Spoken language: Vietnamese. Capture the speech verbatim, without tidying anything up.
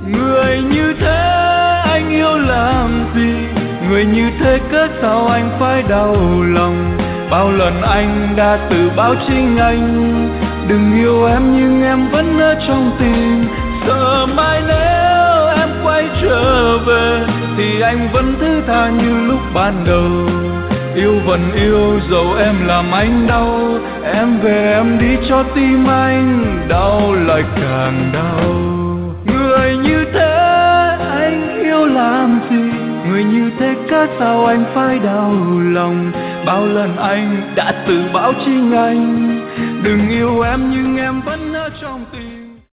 Người như thế anh yêu làm gì? Người như thế cớ sao anh phải đau lòng? Bao lần anh đã tự báo chính anh đừng yêu em, nhưng em vẫn ở trong tim. Sợ mai nếu em quay trở về thì anh vẫn thứ tha như lúc ban đầu. Yêu vẫn yêu dẫu em làm anh đau. Em về em đi cho tim anh đau lại càng đau. Người như thế anh yêu làm gì? Người như thế cớ sao anh phải đau lòng? Bao lần anh đã tự bảo chính anh đừng yêu em, nhưng em vẫn